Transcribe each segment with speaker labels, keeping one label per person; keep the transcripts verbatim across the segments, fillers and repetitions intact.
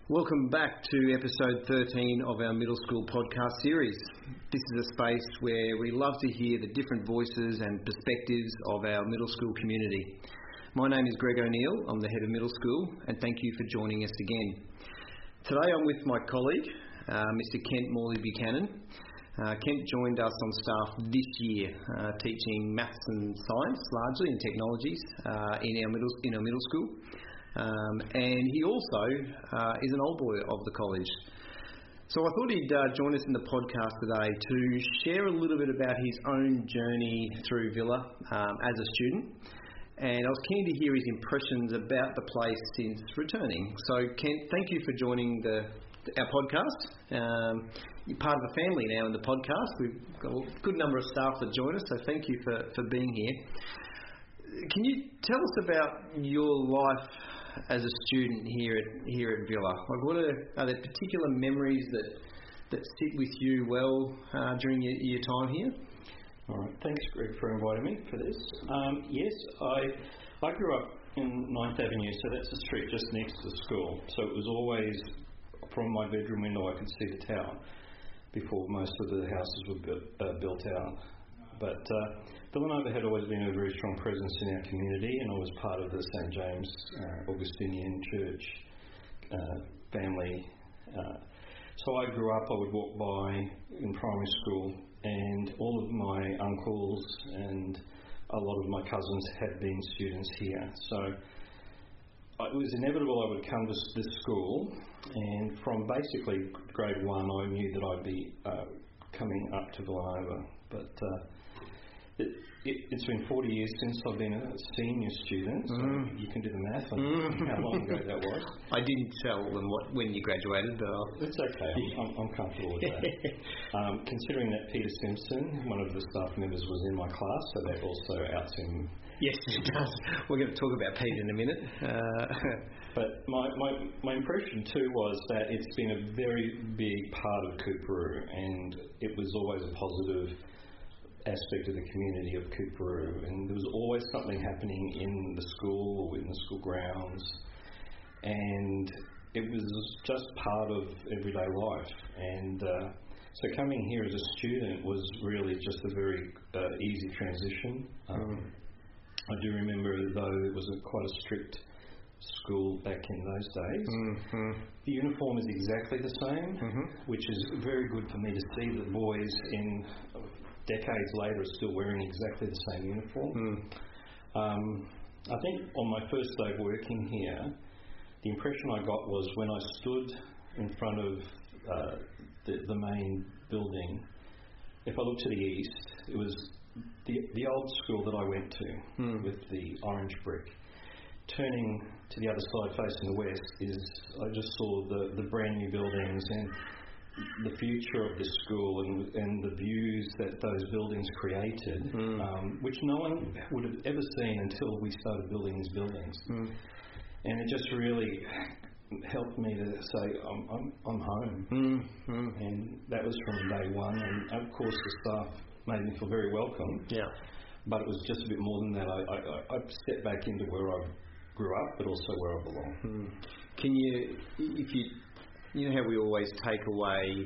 Speaker 1: Welcome back to episode thirteen of our middle school podcast series. This is a space where we love to hear the different voices and perspectives of our middle school community. My name is Greg O'Neill. I'm the head of middle school, and thank you for joining us again. Today I'm with my colleague, uh, Mister Kent Morley Buchanan. Uh, Kent joined us on staff this year, uh, teaching maths and science largely and technologies uh, in our middle in our middle school. Um, and he also uh, is an old boy of the college. So I thought he'd uh, join us in the podcast today to share a little bit about his own journey through Villa um, as a student. And I was keen to hear his impressions about the place since returning. So Kent, thank you for joining the our podcast. Um, you're part of the family now in the podcast. We've got a good number of staff that join us, so thank you for, for being here. Can you tell us about your life as a student here at here at Villa? Like, what are, are there particular memories that that sit with you well uh, during your, your time here?
Speaker 2: All right, thanks, Greg, for inviting me for this. Um, yes, I I grew up in ninth Avenue, so that's the street just next to the school. So it was always from my bedroom window I could see the town before most of the houses were built, uh, built out. But uh, Villanova had always been a very strong presence in our community, and I was part of the Saint James uh, Augustinian Church uh, family. Uh, so I grew up, I would walk by in primary school, and all of my uncles and a lot of my cousins had been students here. So it was inevitable I would come to this school, and from basically grade one I knew that I'd be uh, coming up to Villanova. But uh, It, it, it's been forty years since I've been a senior student, so mm. you can do the math on mm. how long ago that was.
Speaker 1: I didn't tell them what, when you graduated, but I'll...
Speaker 2: It's okay. I'm, I'm, I'm comfortable with that. um, considering that Peter Simpson, one of the staff members, was in my class, so that also outs him.
Speaker 1: Yes, it does. We're going to talk about Peter in a minute. Uh,
Speaker 2: but my, my, my impression too was that it's been a very big part of Coorparoo, and it was always a positive aspect of the community of Coorparoo, and there was always something happening in the school or in the school grounds, and it was just part of everyday life. And uh, so coming here as a student was really just a very uh, easy transition. Um, mm. I do remember, though, it was a, quite a strict school back in those days. Mm-hmm. The uniform is exactly the same, mm-hmm. which is very good for me to see that boys in decades later are still wearing exactly the same uniform. Mm. Um, I think on my first day working here, the impression I got was when I stood in front of uh, the, the main building, if I looked to the east, it was the, the old school that I went to mm. with the orange brick. Turning to the other side facing the west is, I just saw the, the brand new buildings and the future of this school and, and the views that those buildings created, mm. um, which no one would have ever seen until we started building these buildings. Mm. And it just really helped me to say, I'm, I'm, I'm home. Mm. Mm. And that was from day one. And of course the staff made me feel very welcome.
Speaker 1: Yeah.
Speaker 2: But it was just a bit more than that. I, I, I stepped back into where I grew up, but also where I belong.
Speaker 1: Mm. Can you, if you... You know how we always take away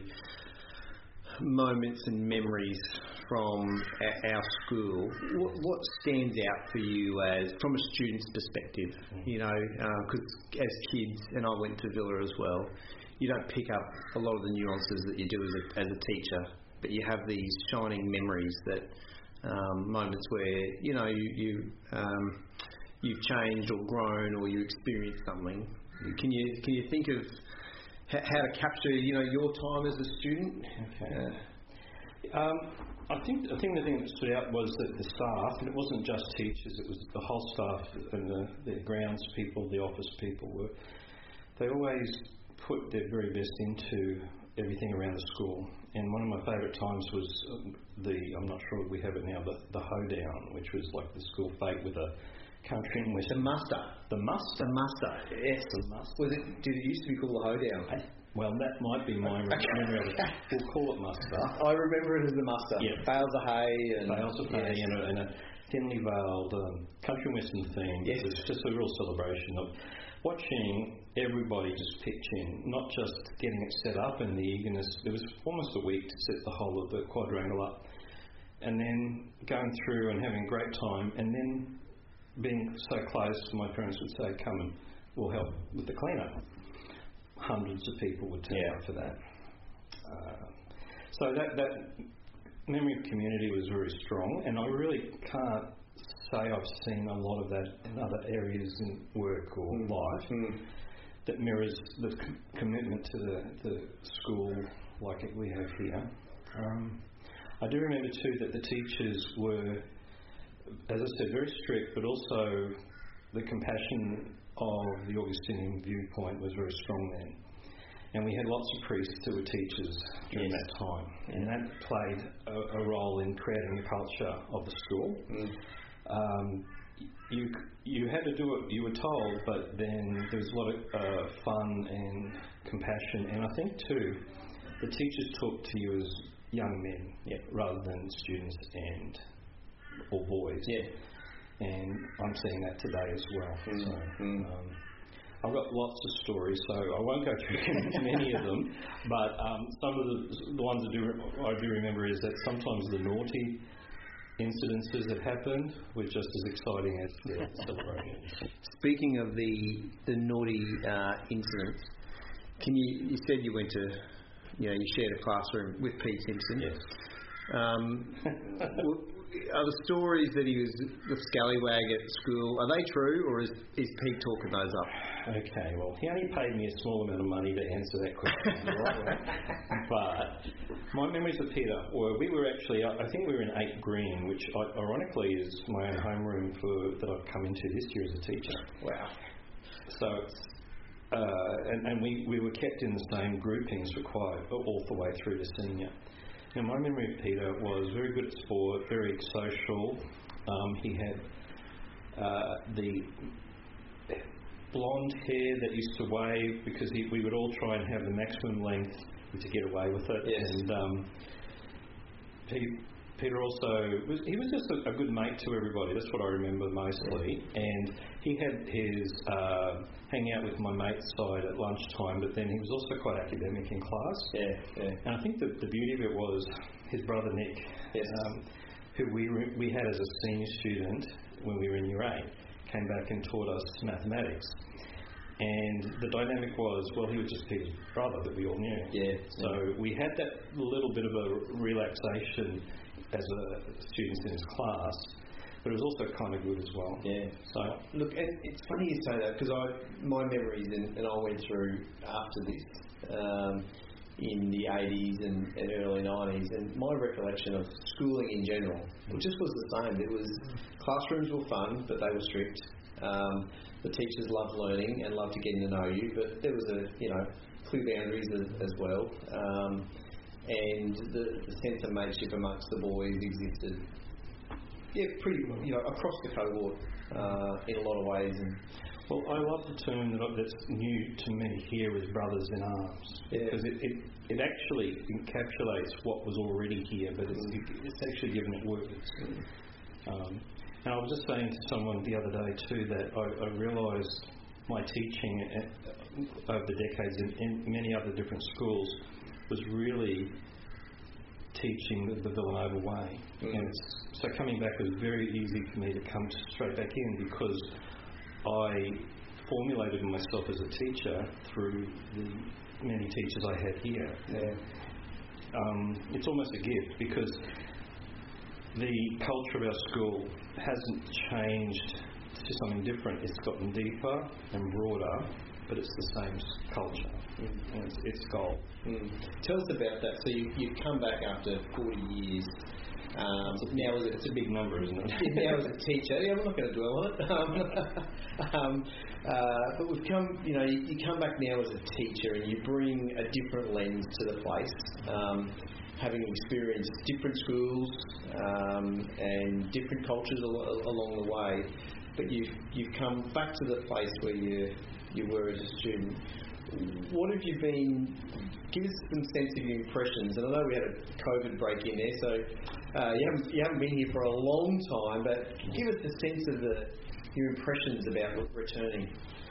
Speaker 1: moments and memories from our school. What, what stands out for you as from a student's perspective? Mm. You know, because uh, as kids, and I went to Villa as well, you don't pick up a lot of the nuances that you do as a, as a teacher, but you have these shining memories that um, moments where you know you, you um, you've changed or grown or you experienced something. Can you can you think of how to capture, you know, your time as a student?
Speaker 2: Okay. Uh, um, I think I think the thing that stood out was that the staff, and it wasn't just teachers, it was the whole staff and the, the grounds people, the office people were. They always put their very best into everything around the school. And one of my favourite times was the, I'm not sure if we have it now, the, the hoedown, which was like the school fete with a country and west.
Speaker 1: The muster.
Speaker 2: The muster.
Speaker 1: The muster. Yes.
Speaker 2: The muster.
Speaker 1: Was it? Did it used to be called the hoedown?
Speaker 2: I, well, that might be my memory of it. We'll call it muster.
Speaker 1: I remember it as the muster.
Speaker 2: Yeah.
Speaker 1: Bales of hay and
Speaker 2: bales of hay yes. and, a, and a thinly veiled um, country and western theme.
Speaker 1: Yes.
Speaker 2: It was just a real celebration of watching everybody just pitch in, not just getting it set up and the eagerness. There was almost a week to set the whole of the quadrangle up, and then going through and having a great time, and then being so close, my parents would say, come and we'll help with the cleanup. Hundreds of people would turn
Speaker 1: yeah.
Speaker 2: up for that. Uh, so that, that memory of community was very strong, and I really can't say I've seen a lot of that in other areas in work or mm. life mm. that mirrors the com- commitment to the, the school like it we have here. Um, I do remember too that the teachers were, as I said, very strict, but also the compassion of the Augustinian viewpoint was very strong then. And we had lots of priests who were teachers during yes. that time, and that played a, a role in creating the culture of the school. Mm. Um, you you had to do it, you were told, but then there was a lot of uh, fun and compassion, and I think too, the teachers talked to you as young men yeah. rather than students and or boys.
Speaker 1: Yeah.
Speaker 2: And I'm seeing that today as well.
Speaker 1: Mm.
Speaker 2: So,
Speaker 1: mm.
Speaker 2: um, I've got lots of stories, so I won't go through many of them, but um, some of the, the ones I do, I do remember is that sometimes the naughty incidences that happened were just as exciting as the celebrations.
Speaker 1: Speaking of the the naughty uh, incidents, can you you said you went to, you know, you shared a classroom with Pete Simpson.
Speaker 2: Yes.
Speaker 1: Um, are the stories that he was the scallywag at school, are they true, or is, is Pete talking those up?
Speaker 2: Okay, well, he only paid me a small amount of money to answer that question. But my memories of Peter were, we were actually, I think we were in eight Green, which ironically is my own homeroom for, that I've come into this year as a teacher.
Speaker 1: Wow.
Speaker 2: So, uh, and, and we, we were kept in the same groupings required all the way through to senior. Now, my memory of Peter was very good at sport, very social. Um, he had uh, the blonde hair that used to wave because he, we would all try and have the maximum length to get away with it.
Speaker 1: Yes.
Speaker 2: And um, Pete, Peter also, was, he was just a, a good mate to everybody. That's what I remember mostly. And he had his uh, hang out with my mate's side at lunchtime, but then he was also quite academic in class.
Speaker 1: Yeah, yeah.
Speaker 2: And I think the, the beauty of it was his brother Nick,
Speaker 1: yes.
Speaker 2: um, who we re- we had as a senior student when we were in year eight, came back and taught us mathematics. And the dynamic was, well, he was just Peter's brother that we all knew.
Speaker 1: Yeah.
Speaker 2: So yeah. we had that little bit of a relaxation as a students in his class, but it was also kind of good as well.
Speaker 1: Yeah.
Speaker 2: So
Speaker 1: look, and it's funny you say that because I my memories and, and I went through after this um, in the eighties and, and early nineties, and my recollection of schooling in general, it just was the same. It was classrooms were fun, but they were strict. Um, the teachers loved learning and loved to getting to know you, but there was a you know clear boundaries as, as well. Um, and the, the sense of mateship amongst the boys existed, yeah, pretty you know across the cohort uh, in a lot of ways. And
Speaker 2: well, I love the term that, that's new to me here as brothers in arms,
Speaker 1: yeah.
Speaker 2: because it, it it actually encapsulates what was already here, but it's, it's actually given it words. Um, and I was just saying to someone the other day too that I, I realised my teaching at, over the decades in, in many other different schools was really teaching the, the Villanova way. Mm. And it's, so coming back was very easy for me to come straight back in because I formulated myself as a teacher through the many teachers I had here.
Speaker 1: Yeah.
Speaker 2: Um, it's almost a gift because the culture of our school hasn't changed to something different. It's gotten deeper and broader, but it's the same culture. Mm. And it's, it's gold.
Speaker 1: Mm. Tell us about that. So you, you've come back after forty years. Um, now as a,
Speaker 2: it's a big number, isn't it?
Speaker 1: Now as a teacher, yeah, I'm not going to dwell on it. Um, um, uh, but we've come, you know, you, you come back now as a teacher, and you bring a different lens to the place, um, having experienced different schools um, and different cultures al- along the way. But you've you've come back to the place where you you were as a student. What have you been? Give us some sense of your impressions. And I know we had a COVID break in there, so uh, you haven't you haven't been here for a long time. But give us a sense of the your impressions about returning.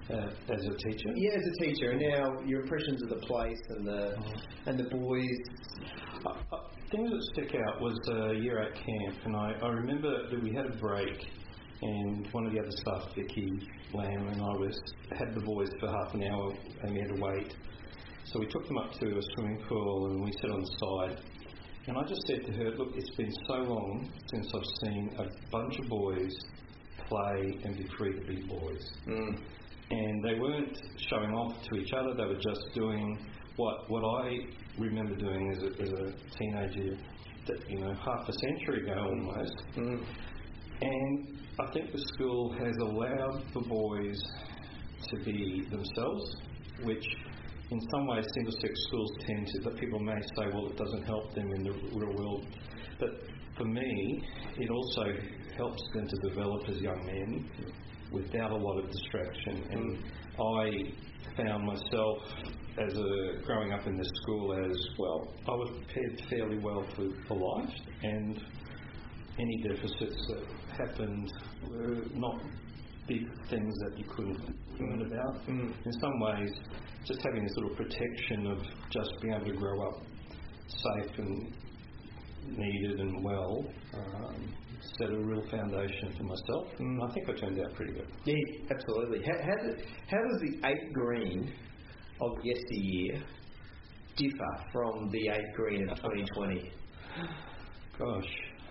Speaker 2: uh, as a teacher?
Speaker 1: Yeah, as a teacher. And now your impressions of the place and the oh. and the boys.
Speaker 2: Uh, uh, things that stick out was a year eight camp, and I, I remember that we had a break, and one of the other staff, Vicky Lamb, and I was had the boys for half an hour, and we had to wait. So we took them up to a swimming pool, and we sat on the side. And I just said to her, look, it's been so long since I've seen a bunch of boys play and be free to be boys.
Speaker 1: Mm.
Speaker 2: And they weren't showing off to each other, they were just doing what what I remember doing as a, as a teenager, you know, half a century ago almost.
Speaker 1: Mm.
Speaker 2: And I think the school has allowed the boys to be themselves, which in some ways single-sex schools tend to, that people may say, well, it doesn't help them in the real world. But for me, it also helps them to develop as young men without a lot of distraction. And I found myself as a growing up in this school as, well, I was prepared fairly well for, for life, and any deficits that happened were not big things that you couldn't learn about.
Speaker 1: Mm.
Speaker 2: In some ways, just having this little protection of just being able to grow up safe and needed and well um, set a real foundation for myself. Mm. I think I turned out pretty good.
Speaker 1: Yeah, absolutely. How, how, does, how does the eight green of yesteryear differ from the eight green of twenty twenty?
Speaker 2: Gosh.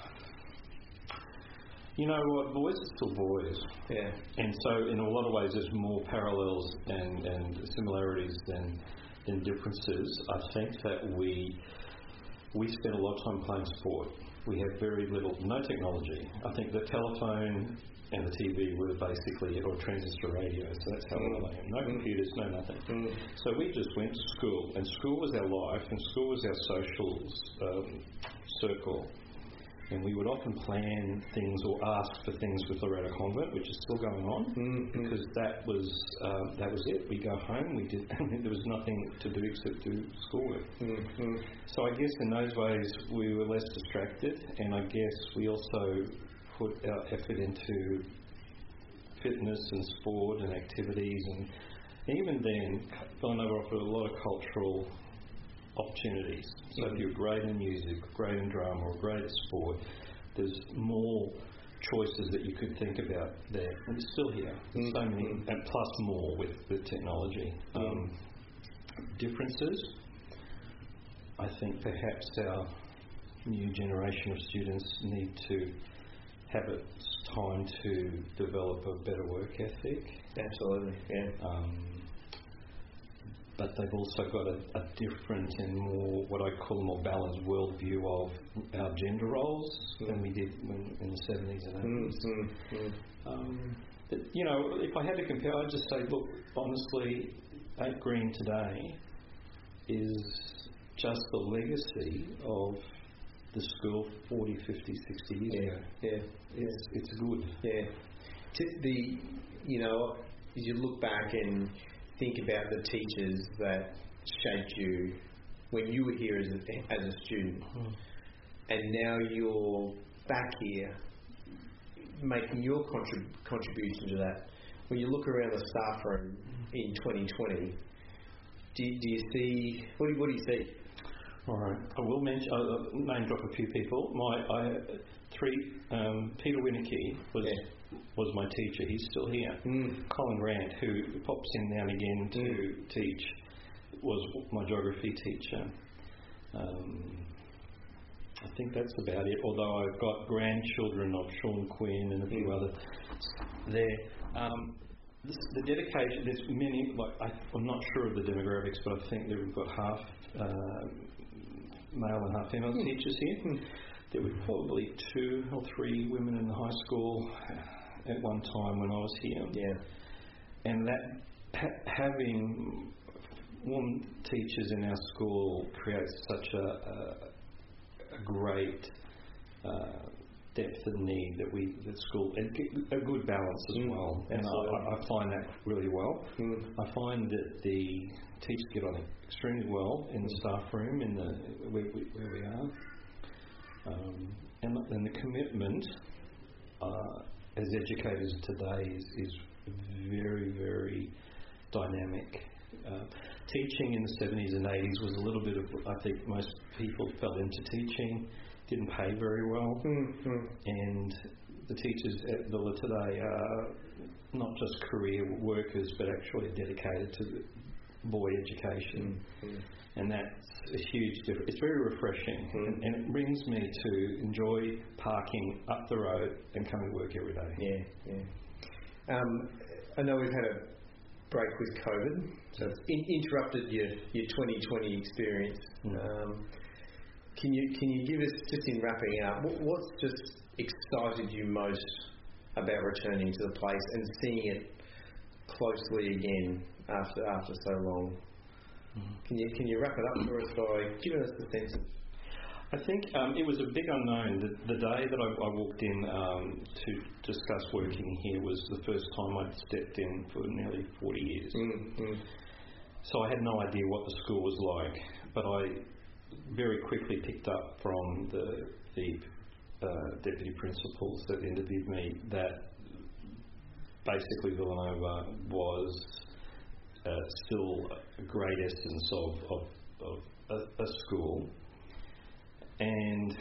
Speaker 2: You know what, boys are still boys.
Speaker 1: Yeah.
Speaker 2: And so in a lot of ways there's more parallels and, and similarities than than differences. I think that we we spend a lot of time playing sport. We have very little, no technology. I think the telephone and the T V were basically, or transistor radio, so that's how mm. old I am. No mm. computers, no nothing. Mm. So we just went to school, and school was our life, and school was our social um, circle. And we would often plan things or ask for things with Loretto Convent, which is still going on, mm-hmm. because that was uh, that was it. We go home, we did. There was nothing to do except do schoolwork. Mm-hmm. So I guess in those ways we were less distracted, and I guess we also put our effort into fitness and sport and activities, and even then, Villanova offered a lot of cultural opportunities. So mm-hmm. if you're great in music, great in drama, or great at sport, there's more choices that you could think about there. And it's still here. There's mm-hmm. so many, and plus more with, with technology. Mm-hmm. Um, differences, I think perhaps our new generation of students need to have it time to develop a better work ethic.
Speaker 1: Absolutely, yeah. Um,
Speaker 2: but they've also got a, a different and more, what I call a more balanced worldview of our gender roles mm. than we did when, in the seventies and eighties. Mm, mm, mm. Um, but, you know, if I had to compare, I'd just say, look, honestly, eight Green today is just the legacy of the school forty, fifty, sixty years
Speaker 1: yeah,
Speaker 2: ago.
Speaker 1: Yeah,
Speaker 2: it's, it's good.
Speaker 1: Yeah. T- the, you know, as you look back and think about the teachers that shaped you when you were here as a, as a student, mm. and now you're back here making your contrib- contribution to that. When you look around the staff room in twenty twenty, do, do you see, what do, what do you see?
Speaker 2: All right, I will mention, uh, name drop a few people. My I, three, um, Peter Winnicky was yeah. was my teacher. He's still here. Mm. Colin Grant, who pops in now and again to mm. teach, was my geography teacher. Um, I think that's about it. Although I've got grandchildren of Sean Quinn and a few mm. others there. Um, this, the dedication. There's many. Like I, I'm not sure of the demographics, but I think that we've got half. Uh, male and half female mm. teachers here. Mm. There were probably two or three women in the high school at one time when I was here.
Speaker 1: Yeah.
Speaker 2: And that ha- having women teachers in our school creates such a, a, a great uh, depth of need that we, the school, and a good balance as mm. well. And I, I find that really well. Mm. I find that the teachers get on extremely well in the staff room, in the where we, where we are, um, and, and the commitment uh, as educators today is, is very, very dynamic. Uh, teaching in the seventies and eighties was a little bit of, I think most people fell into teaching, didn't pay very well,
Speaker 1: mm-hmm.
Speaker 2: and the teachers at Villa today are not just career workers but actually dedicated to boy education,
Speaker 1: mm-hmm.
Speaker 2: and that's a huge difference. It's very refreshing,
Speaker 1: mm-hmm.
Speaker 2: and, and it brings me to enjoy parking up the road and coming to work every day.
Speaker 1: Yeah, yeah. Um, I know we've had a break with COVID, so it's in, interrupted your, your twenty twenty experience. Mm. Um, can you can you give us, just in wrapping up, what, what's just excited you most about returning to the place and seeing it closely again after after so long? Mm. Can you can you wrap it up for us by giving us the sense of?
Speaker 2: I think um, it was a big unknown. The, the day that I, I walked in um, to discuss working here was the first time I'd stepped in for nearly forty years.
Speaker 1: Mm-hmm.
Speaker 2: So I had no idea what the school was like, but I very quickly picked up from the, the uh, deputy principals that interviewed me that basically Villanova was uh, still a great essence of, of, of a, a school. And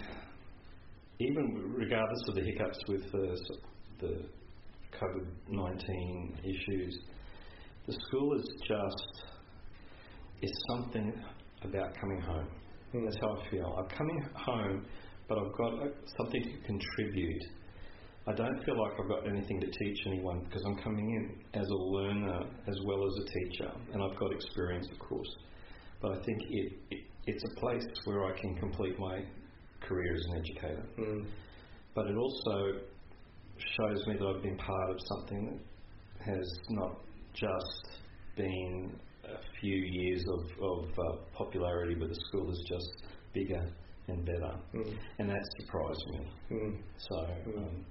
Speaker 2: even regardless of the hiccups with the, the COVID nineteen issues, the school is just, is something about coming home. Mm. That's how I feel. I'm coming home, but I've got something to contribute. I don't feel like I've got anything to teach anyone because I'm coming in as a learner as well as a teacher, and I've got experience, of course. But I think it, it it's a place where I can complete my career as an educator. Mm. But it also shows me that I've been part of something that has not just been a few years of, of uh, popularity, but the school is just bigger and better. Mm. And that surprised me. Mm. So um,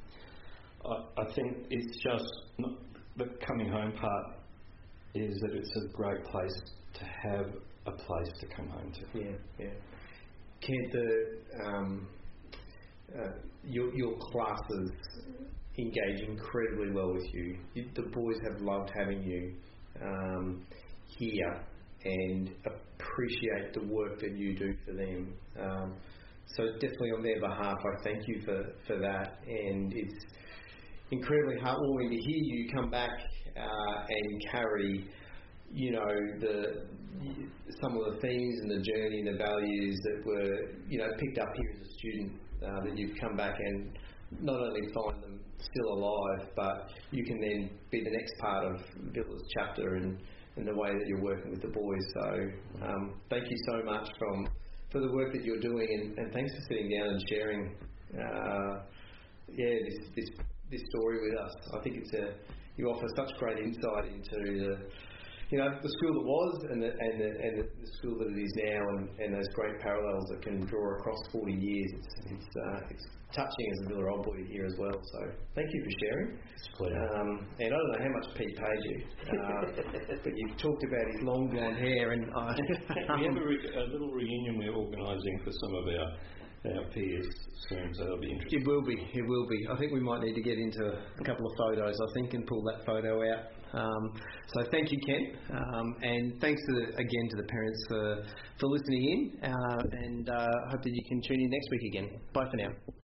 Speaker 2: I, I think it's just, not, the coming home part is that it's a great place to have a place to come home to.
Speaker 1: Yeah, yeah. Kent, the um, uh, your your classes engage incredibly well with you. you. The boys have loved having you um, here and appreciate the work that you do for them. Um, so definitely on their behalf, I thank you for, for that. And it's incredibly heartwarming to hear you come back uh, and carry, you know, the some of the themes and the journey and the values that were, you know, picked up here as a student, uh, that you've come back and not only find them still alive, but you can then be the next part of Villa's chapter and, and the way that you're working with the boys. So um, thank you so much from for the work that you're doing, and, and thanks for sitting down and sharing uh, yeah, this, this this story with us. I think it's a you offer such great insight into the you know, the school that was and the, and the, and the school that it is now, and, and those great parallels that can draw across forty years. It's it's, uh, it's touching as a Villa old boy here as well. So thank you for sharing.
Speaker 2: It's a pleasure.
Speaker 1: Um, and I don't know how much Pete paid you, uh, but you've talked about his long blonde hair, and I,
Speaker 2: we have a, re- a little reunion we're organising for some of our. Our peers soon, so that'll be interesting.
Speaker 1: It will be, it will be. I think we might need to get into a couple of photos, I think, and pull that photo out. Um, so thank you, Kent, um, and thanks to the, again to the parents for, for listening in, uh, and uh, hope that you can tune in next week again. Bye for now.